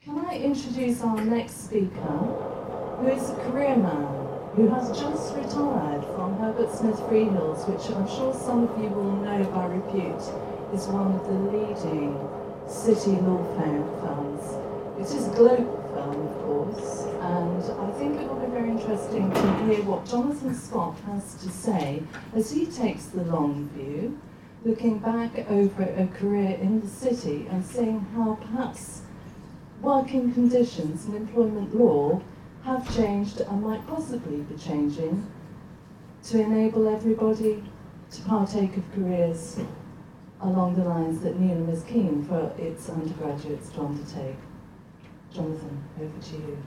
Can I introduce our next speaker, who is a career man, who has just retired from Herbert Smith Freehills, which I'm sure some of you will know by repute is one of the leading city law firms. It is a global firm, of course, and I think it will be very interesting to hear what Jonathan Scott has to say as he takes the long view, looking back over a career in the city and seeing how perhaps working conditions and employment law have changed and might possibly be changing to enable everybody to partake of careers along the lines that Newnham is keen for its undergraduates to undertake. Jonathan, over to you.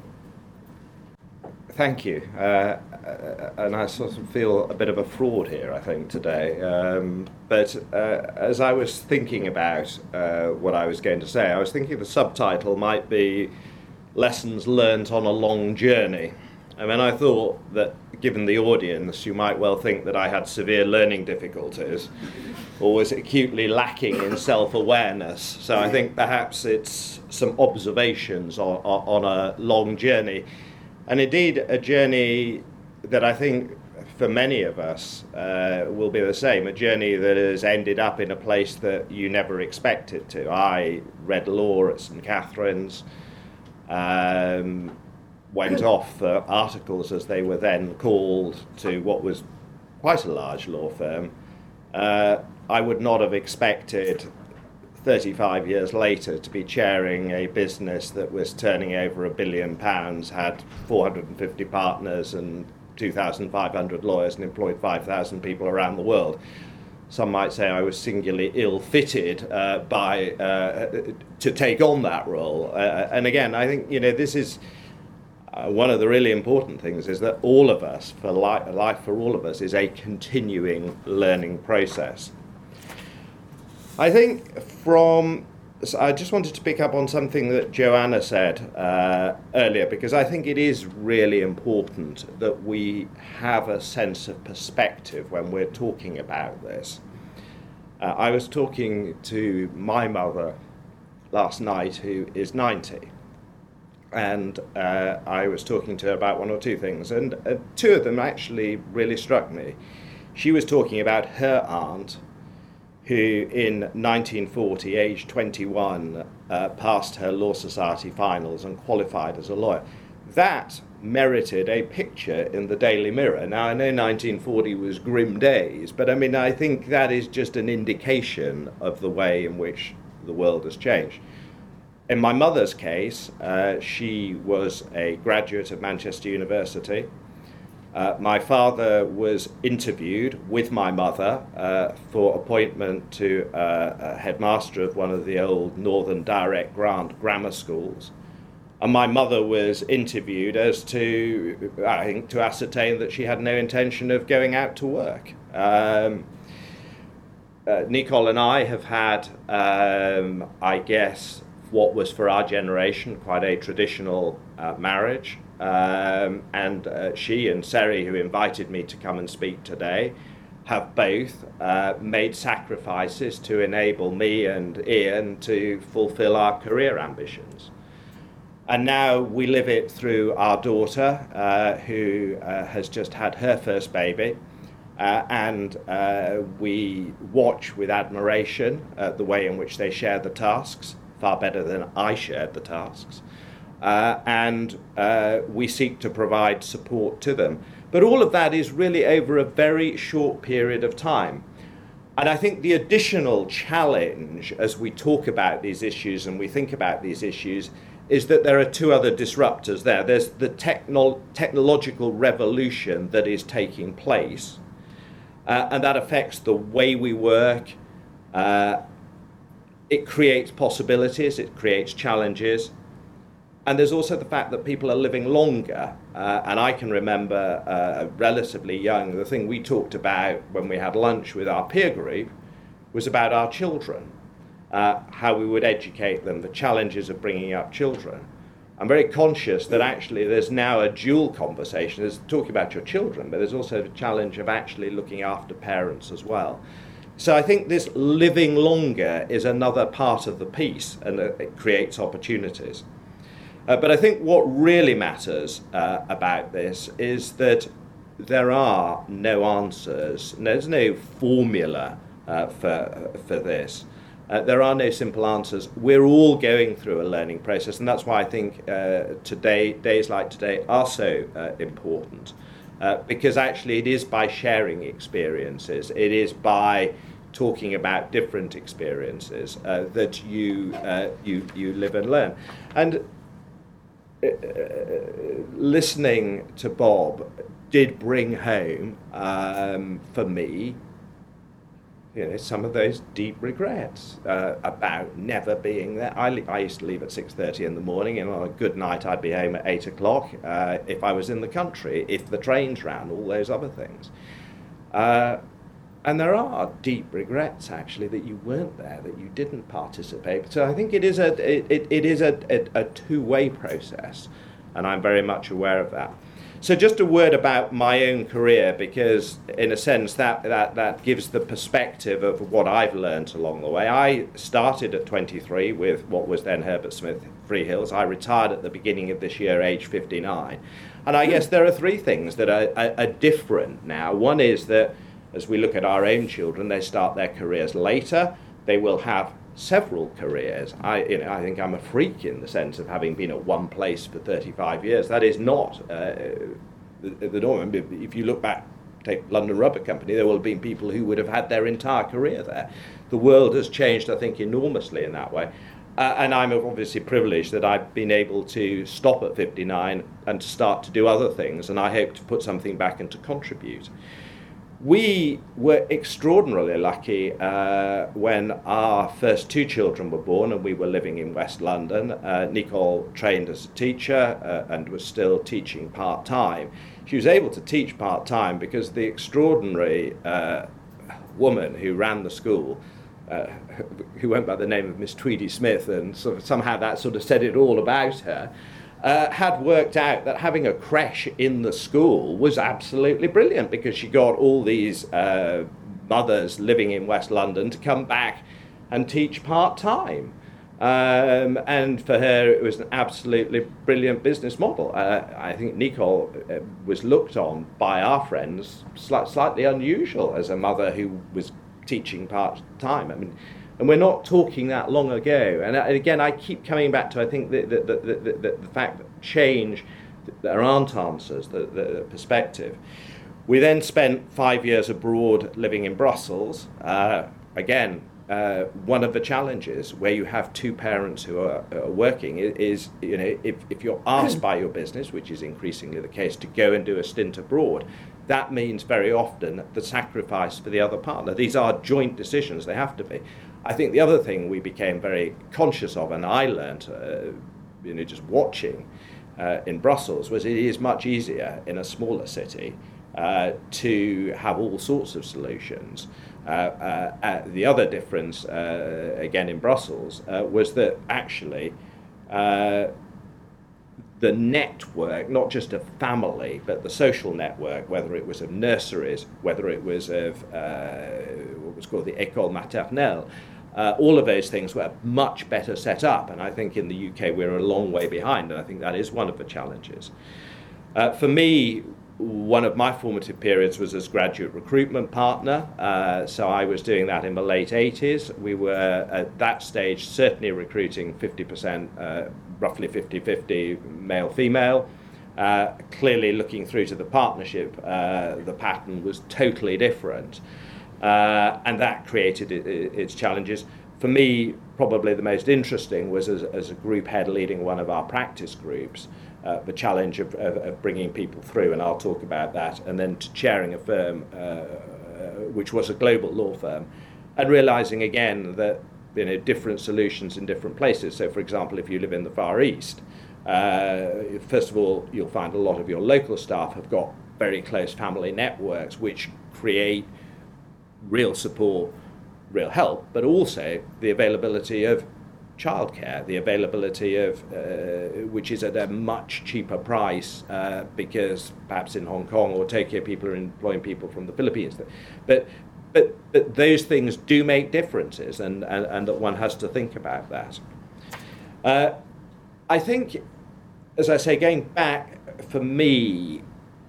Thank you. And I sort of feel a bit of a fraud here, I think, today. But as I was thinking about what I was going to say, I was thinking the subtitle might be Lessons Learnt on a Long Journey. And then I thought that, given the audience, you might well think that I had severe learning difficulties or was acutely lacking in self-awareness. So I think perhaps it's some observations on a long journey. And indeed, a journey that I think for many of us will be the same, a journey that has ended up in a place that you never expected to. I read law at St Catherine's, went off for articles, as they were then called, to what was quite a large law firm. I would not have expected 35 years later to be chairing a business that was turning over £1 billion, had 450 partners and 2,500 lawyers and employed 5,000 people around the world. Some might say I was singularly ill-fitted to take on that role. And again, I think this is one of the really important things, is that all of us, life for all of us, is a continuing learning process. I think I just wanted to pick up on something that Joanna said earlier, because I think it is really important that we have a sense of perspective when we're talking about this. I was talking to my mother last night, who is 90, and I was talking to her about one or two things, and two of them actually really struck me. She was talking about her aunt, who in 1940, aged 21, passed her Law Society finals and qualified as a lawyer. That merited a picture in the Daily Mirror. Now, I know 1940 was grim days, but I think that is just an indication of the way in which the world has changed. In my mother's case, she was a graduate of Manchester University. My father was interviewed with my mother for appointment to a headmaster of one of the old Northern Direct Grant grammar schools. And my mother was interviewed as to, I think, to ascertain that she had no intention of going out to work. Nicole and I have had, I guess, what was for our generation quite a traditional marriage. And she and Seri, who invited me to come and speak today, have both made sacrifices to enable me and Ian to fulfill our career ambitions. And now we live it through our daughter, who has just had her first baby. And we watch with admiration the way in which they share the tasks, far better than I shared the tasks. And we seek to provide support to them. But all of that is really over a very short period of time. And I think the additional challenge as we talk about these issues and we think about these issues is that there are two other disruptors there. There's the technological revolution that is taking place, and that affects the way we work. It creates possibilities, it creates challenges. And there's also the fact that people are living longer. And I can remember relatively young, the thing we talked about when we had lunch with our peer group was about our children, how we would educate them, the challenges of bringing up children. I'm very conscious that actually there's now a dual conversation. There's talking about your children, but there's also the challenge of actually looking after parents as well. So I think this living longer is another part of the piece, and it creates opportunities. But I think what really matters about this is that there are no answers. There's no formula for this. There are no simple answers. We're all going through a learning process, and that's why I think days like today are so important. Because actually it is by sharing experiences, it is by talking about different experiences that you live and learn. And listening to Bob did bring home for me, some of those deep regrets about never being there. I used to leave at 6:30 in the morning, and on a good night I'd be home at 8 o'clock if I was in the country, if the trains ran, all those other things. And there are deep regrets, actually, that you weren't there, that you didn't participate. So I think it is a two-way process, and I'm very much aware of that. So just a word about my own career, because in a sense that gives the perspective of what I've learned along the way. I started at 23 with what was then Herbert Smith Freehills. I retired at the beginning of this year, age 59. And I guess there are three things that are different now. One is that as we look at our own children, they start their careers later. They will have several careers. I think I'm a freak in the sense of having been at one place for 35 years. That is not the norm. If you look back, take London Rubber Company, there will have been people who would have had their entire career there. The world has changed, I think, enormously in that way. And I'm obviously privileged that I've been able to stop at 59 and to start to do other things, and I hope to put something back and to contribute. We were extraordinarily lucky when our first two children were born and we were living in West London. Nicole trained as a teacher and was still teaching part-time. She was able to teach part-time because the extraordinary woman who ran the school, who went by the name of Miss Tweedy Smith, and somehow that sort of said it all about her, had worked out that having a creche in the school was absolutely brilliant, because she got all these mothers living in West London to come back and teach part-time. And for her, it was an absolutely brilliant business model. I think Nicole was looked on by our friends slightly unusual as a mother who was teaching part-time. I mean, and we're not talking that long ago. And again, I keep coming back to, I think, the fact that change, there aren't answers, the perspective. We then spent 5 years abroad living in Brussels. Again, one of the challenges where you have two parents who are working is, if you're asked by your business, which is increasingly the case, to go and do a stint abroad, that means very often the sacrifice for the other partner. These are joint decisions, they have to be. I think the other thing we became very conscious of, and I learned, just watching in Brussels, was it is much easier in a smaller city to have all sorts of solutions. The other difference, again in Brussels, was that actually the network, not just of family, but the social network, whether it was of nurseries, whether it was of what was called the École Maternelle, all of those things were much better set up. And I think in the UK we're a long way behind, and I think that is one of the challenges. For me, one of my formative periods was as graduate recruitment partner. So I was doing that in the late 80s. We were at that stage certainly recruiting 50%, roughly 50-50 male-female. Clearly looking through to the partnership, the pattern was totally different. And that created its challenges. For me, probably the most interesting was as a group head leading one of our practice groups, the challenge of bringing people through, and I'll talk about that, and then chairing a firm which was a global law firm, and realizing again that different solutions in different places. So, for example, if you live in the Far East, first of all, you'll find a lot of your local staff have got very close family networks which create real support, real help, but also the availability of childcare, the availability of which is at a much cheaper price because perhaps in Hong Kong or Tokyo people are employing people from the Philippines. But but those things do make differences, and that one has to think about that. I think, as I say, going back, for me,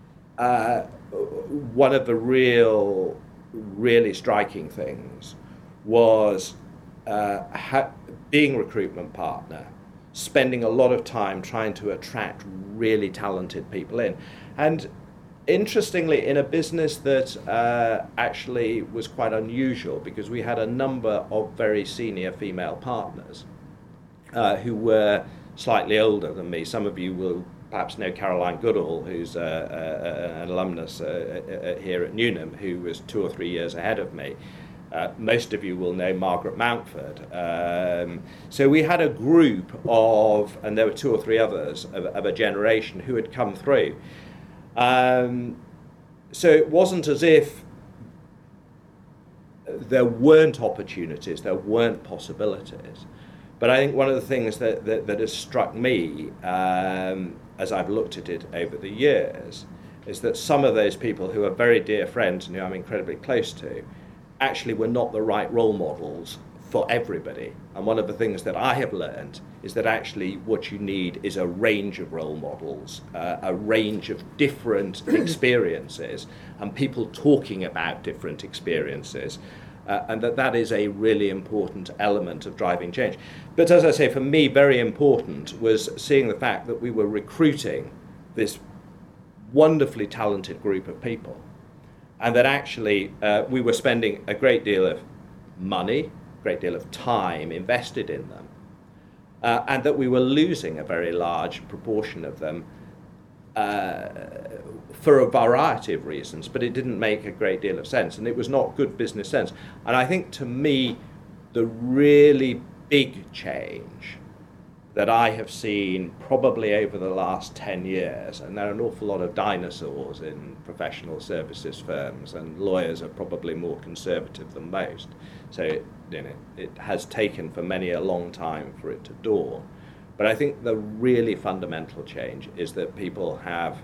one of the really striking things was being a recruitment partner, spending a lot of time trying to attract really talented people in. And interestingly, in a business that actually was quite unusual, because we had a number of very senior female partners who were slightly older than me. Some of you will perhaps know Caroline Goodall, who's an alumnus here at Newnham, who was 2 or 3 years ahead of me. Most of you will know Margaret Mountford. So we had a group of, and there were 2 or 3 others, of a generation who had come through. So it wasn't as if there weren't opportunities, there weren't possibilities. But I think one of the things that has struck me as I've looked at it over the years is that some of those people who are very dear friends and who I'm incredibly close to actually were not the right role models for everybody. And one of the things that I have learned is that actually what you need is a range of role models, a range of different experiences, and people talking about different experiences. And that is a really important element of driving change. But as I say, for me, very important was seeing the fact that we were recruiting this wonderfully talented group of people, and that actually we were spending a great deal of money, a great deal of time invested in them, and that we were losing a very large proportion of them for a variety of reasons, but it didn't make a great deal of sense, and it was not good business sense. And I think, to me, the really big change that I have seen probably over the last 10 years, and there are an awful lot of dinosaurs in professional services firms, and lawyers are probably more conservative than most, so it has taken for many a long time for it to dawn. But I think the really fundamental change is that people have,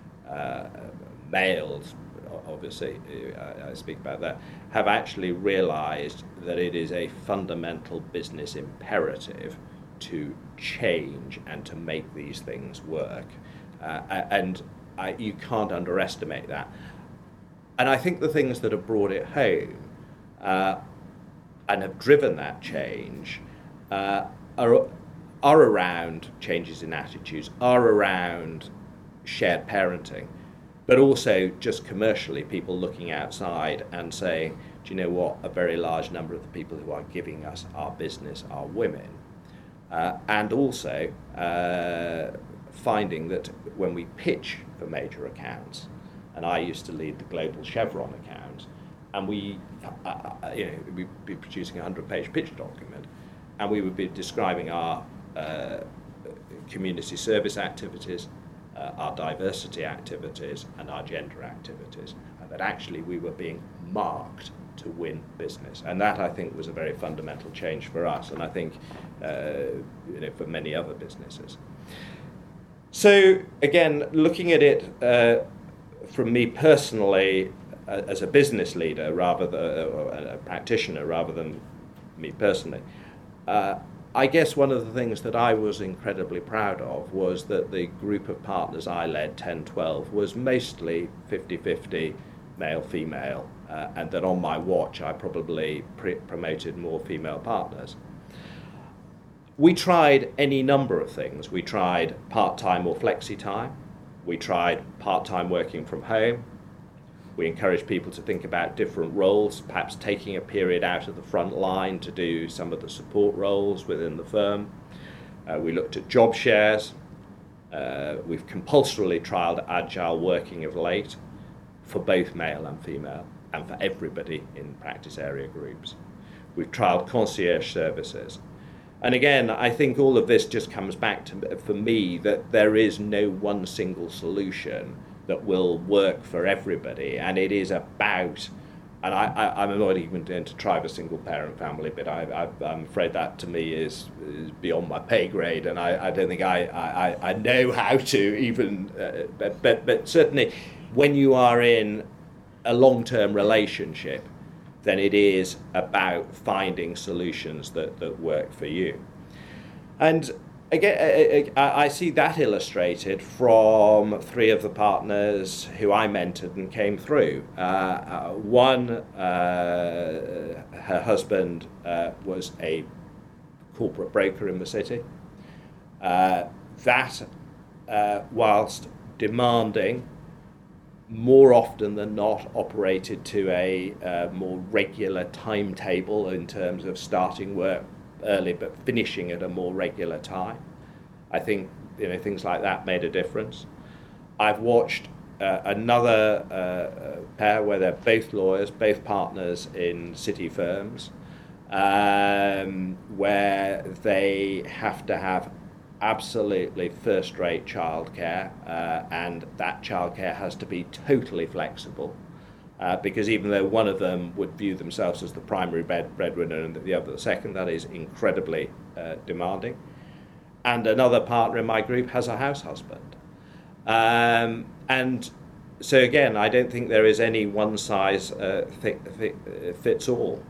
males, obviously, I speak about that, have actually realized that it is a fundamental business imperative to change and to make these things work. You can't underestimate that. And I think the things that have brought it home and have driven that change are around changes in attitudes, are around shared parenting, but also just commercially, people looking outside and saying, do you know what, a very large number of the people who are giving us our business are women. And also finding that when we pitch for major accounts, and I used to lead the global Chevron account, and we'd be producing a 100-page pitch document, and we would be describing our community service activities, our diversity activities, and our gender activities, and that actually we were being marked to win business. And that, I think, was a very fundamental change for us, and I think for many other businesses. So again, looking at it from me personally as a business leader rather than a practitioner rather than me personally, I guess one of the things that I was incredibly proud of was that the group of partners I led, 10, 12, was mostly 50-50 male-female, and that on my watch I probably promoted more female partners. We tried any number of things. We tried part-time or flexi-time. We tried part-time working from home. We encouraged people to think about different roles, perhaps taking a period out of the front line to do some of the support roles within the firm. We looked at job shares. We've compulsorily trialled agile working of late for both male and female, and for everybody in practice area groups. We've trialled concierge services. And again, I think all of this just comes back to, for me, that there is no one single solution that will work for everybody, and it is about, and I'm not even going to try with a single parent family, but I'm afraid that to me is beyond my pay grade, and I don't think I know how to even, but certainly when you are in a long-term relationship, than it is about finding solutions that work for you. And again, I see that illustrated from three of the partners who I mentored and came through. One, her husband was a corporate broker in the city. Whilst demanding, more often than not operated to a more regular timetable in terms of starting work early but finishing at a more regular time. I think things like that made a difference. I've watched another pair where they're both lawyers, both partners in city firms, where they have to have absolutely first-rate childcare, and that childcare has to be totally flexible, because even though one of them would view themselves as the primary breadwinner and the other the second, that is incredibly demanding. And another partner in my group has a house husband. And so again, I don't think there is any one size fits all.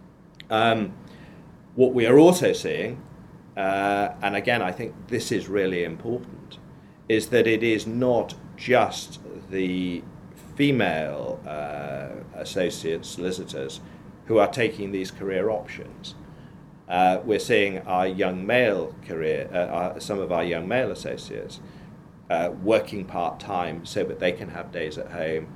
What we are also seeing, and again, I think this is really important, is that it is not just the female associates, solicitors, who are taking these career options. We're seeing our young male some of our young male associates working part-time so that they can have days at home,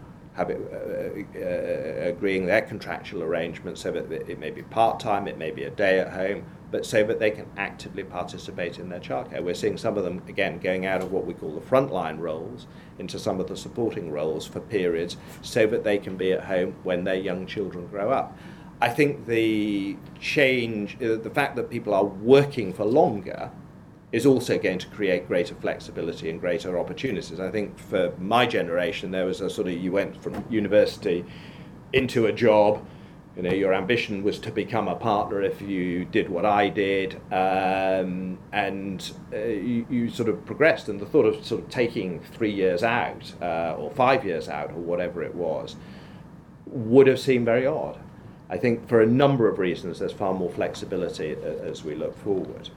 agreeing their contractual arrangements so that it may be part-time, it may be a day at home, but so that they can actively participate in their childcare. We're seeing some of them, again, going out of what we call the frontline roles into some of the supporting roles for periods so that they can be at home when their young children grow up. I think the change, the fact that people are working for longer, is also going to create greater flexibility and greater opportunities. I think for my generation, there was a sort of, you went from university into a job, your ambition was to become a partner if you did what I did, and you sort of progressed, and the thought of sort of taking 3 years out, or 5 years out, or whatever it was, would have seemed very odd. I think for a number of reasons, there's far more flexibility as we look forward.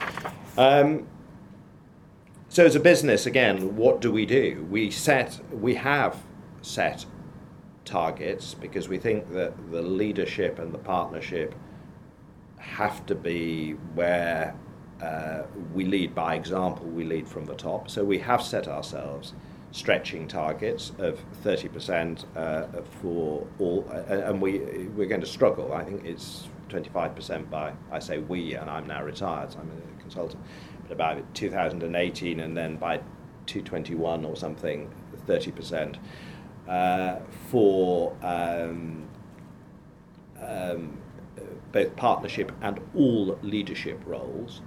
So as a business, again, what do? We have set targets because we think that the leadership and the partnership have to be where we lead by example, we lead from the top. So we have set ourselves stretching targets of 30% for all, and we're going to struggle. I think it's 25% by, I say we, and I'm now retired, so I'm a consultant, but about 2018, and then by 2021 or something, 30% for both partnership and all leadership roles.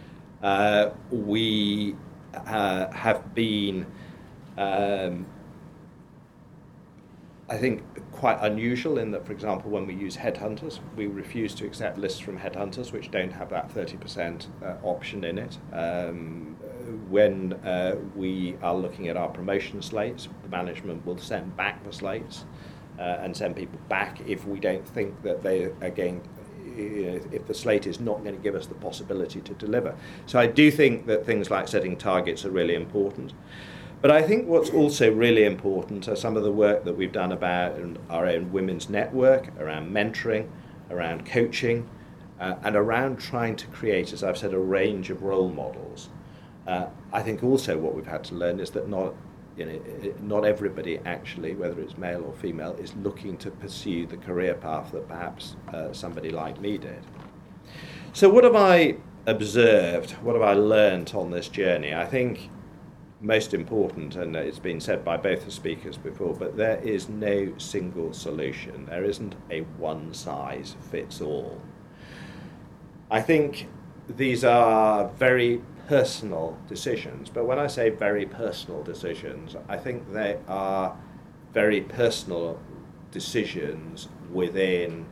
We have been, I think, quite unusual in that, for example, when we use headhunters, we refuse to accept lists from headhunters which don't have that 30% option in it. When we are looking at our promotion slates, the management will send back the slates and send people back if we don't think that they are going, if the slate is not going to give us the possibility to deliver. So I do think that things like setting targets are really important. But I think what's also really important are some of the work that we've done about our own women's network, around mentoring, around coaching, and around trying to create, as I've said, a range of role models. I think also what we've had to learn is that not everybody actually, whether it's male or female, is looking to pursue the career path that perhaps somebody like me did. So what have I observed? What have I learnt on this journey? I think most important, and it's been said by both the speakers before, but there is no single solution. There isn't a one-size-fits-all. I think these are very personal decisions, but when I say very personal decisions, I think they are very personal decisions within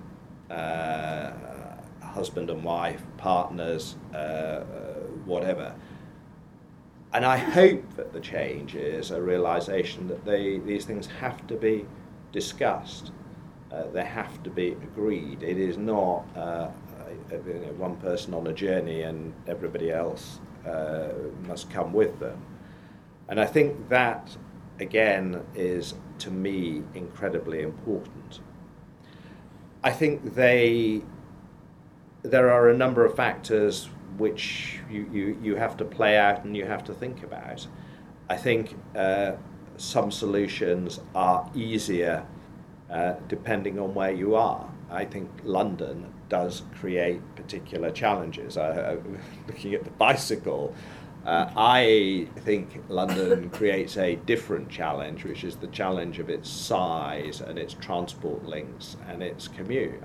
husband and wife, partners, whatever. And I hope that the change is a realization that these things have to be discussed. They have to be agreed. It is not one person on a journey and everybody else must come with them. And I think that, again, is, to me, incredibly important. I think there are a number of factors which you have to play out and you have to think about. I think some solutions are easier depending on where you are. I think London does create particular challenges. Looking at the bicycle, I think London creates a different challenge, which is the challenge of its size and its transport links and its commute.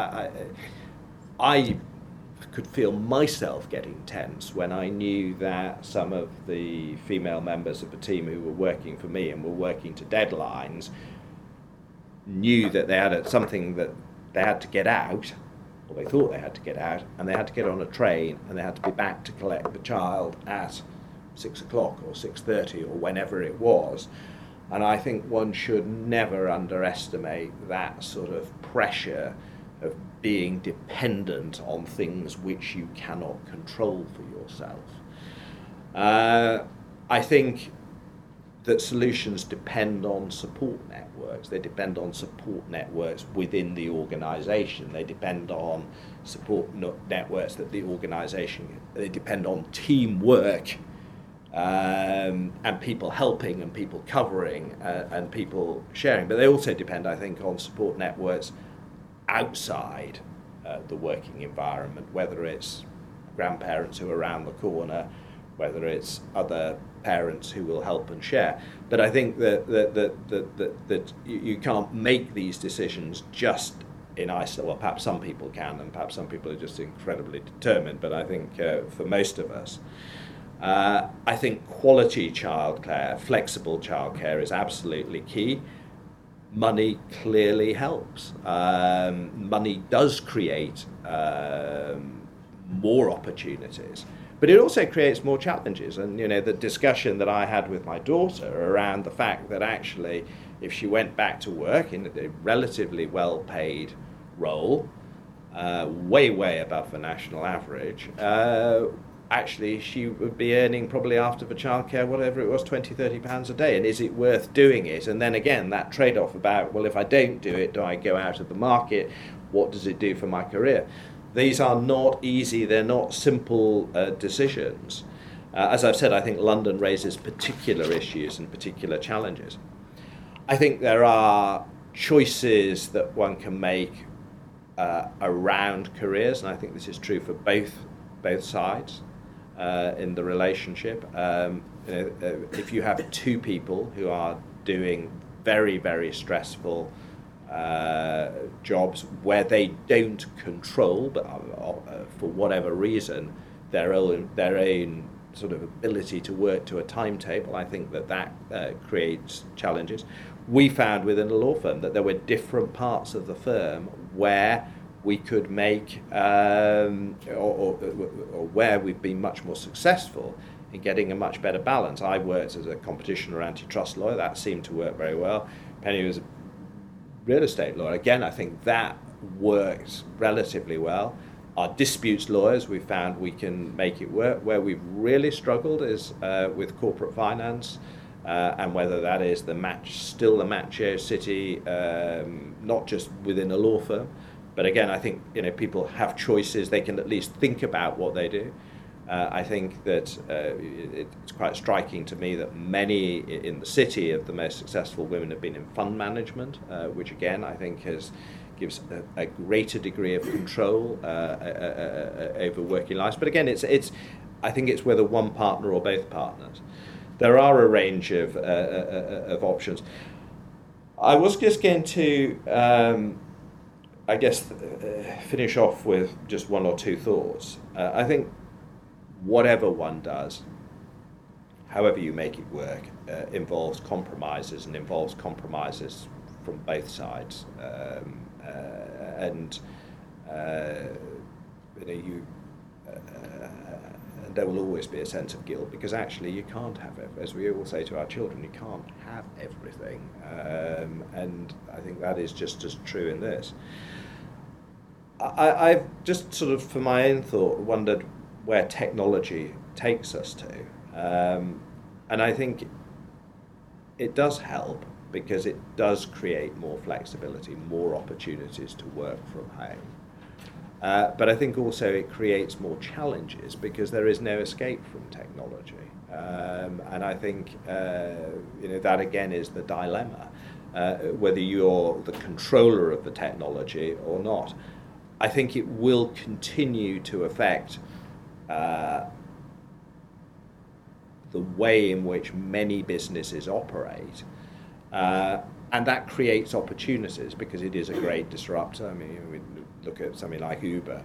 I could feel myself getting tense when I knew that some of the female members of the team who were working for me and were working to deadlines knew that they had something that they had to get out, or they thought they had to get out, and they had to get on a train and they had to be back to collect the child at 6 o'clock or 6:30 or whenever it was. And I think one should never underestimate that sort of pressure of being dependent on things which you cannot control for yourself. I think that solutions depend on support networks. They depend on support networks within the organisation. They depend on support networks that the organisation, they depend on teamwork and people helping and people covering and people sharing. But they also depend, I think, on support networks outside the working environment, whether it's grandparents who are around the corner, whether it's other parents who will help and share. But I think that you can't make these decisions just in isolation. Well, perhaps some people can, and perhaps some people are just incredibly determined, but I think for most of us, I think quality childcare, flexible childcare is absolutely key. Money clearly helps. Money does create more opportunities, but it also creates more challenges. And the discussion that I had with my daughter around the fact that actually, if she went back to work in a relatively well-paid role, way above the national average, actually she would be earning probably after the childcare, whatever it was, £20-30 a day. And is it worth doing it? And then again, that trade-off about, well, if I don't do it, do I go out of the market? What does it do for my career? These are not easy, they're not simple decisions. As I've said, I think London raises particular issues and particular challenges. I think there are choices that one can make around careers, and I think this is true for both sides in the relationship. If you have two people who are doing very stressful jobs where they don't control, but for whatever reason, their own sort of ability to work to a timetable, I think that creates challenges. We found within a law firm that there were different parts of the firm where we could make, or where we've been much more successful in getting a much better balance. I worked as a competition or antitrust lawyer. That seemed to work very well. Penny was a real estate lawyer. Again, I think that works relatively well. Our disputes lawyers, we found we can make it work. Where we've really struggled is with corporate finance, and whether that is still the macho city, not just within a law firm, but again, I think people have choices. They can at least think about what they do. I think that it's quite striking to me that many in the city of the most successful women have been in fund management, which again I think gives a greater degree of control over working lives. But again, I think it's whether one partner or both partners. There are a range of options. I was just going to, finish off with just one or two thoughts. I think whatever one does, however you make it work, involves compromises and involves compromises from both sides. and there will always be a sense of guilt, because actually you can't have it. As we all say to our children, you can't have everything. And I think that is just as true in this. I've just sort of, for my own thought, wondered where technology takes us to. And I think it does help, because it does create more flexibility, more opportunities to work from home. But I think also it creates more challenges, because there is no escape from technology. And I think that again is the dilemma, whether you're the controller of the technology or not. I think it will continue to affect the way in which many businesses operate, and that creates opportunities, because it is a great disruptor. I mean, we look at something like Uber.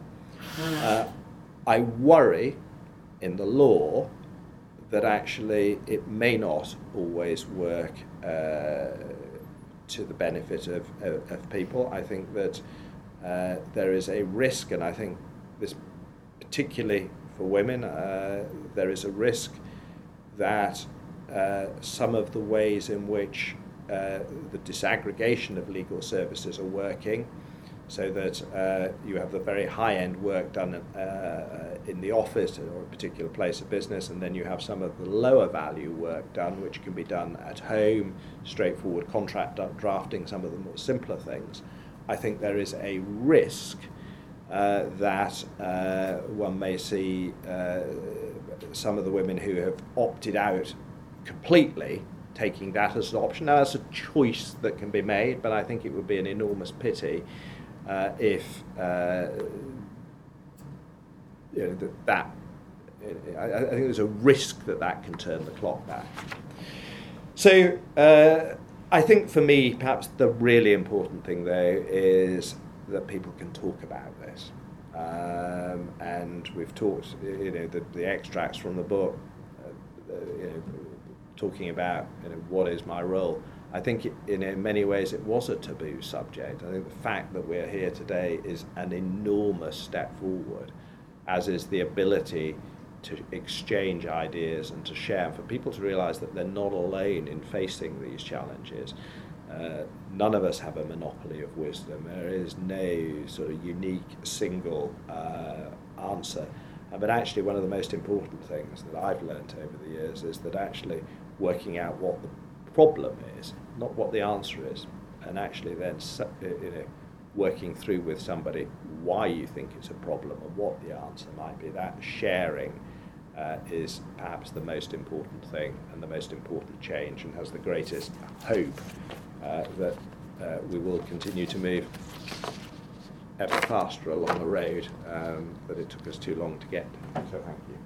I worry in the law that actually it may not always work to the benefit of people. I think that there is a risk, and I think this particularly for women, there is a risk that some of the ways in which the disaggregation of legal services are working, so that you have the very high-end work done in the office or a particular place of business, and then you have some of the lower value work done, which can be done at home, straightforward contract drafting, some of the more simpler things. I think there is a risk that one may see some of the women who have opted out completely taking that as an option. Now, that's a choice that can be made, but I think it would be an enormous pity if I think there's a risk that can turn the clock back. So I think for me, perhaps the really important thing, though, is that people can talk about this. And we've talked, the extracts from the book, talking about what is my role. I think in many ways it was a taboo subject. I think the fact that we're here today is an enormous step forward, as is the ability to exchange ideas and to share, and for people to realise that they're not alone in facing these challenges. None of us have a monopoly of wisdom. There is no sort of unique single answer. But actually one of the most important things that I've learnt over the years is that actually working out what the problem is, not what the answer is, and actually then working through with somebody why you think it's a problem and what the answer might be. That sharing is perhaps the most important thing and the most important change, and has the greatest hope that we will continue to move ever faster along the road that it took us too long to get. So thank you.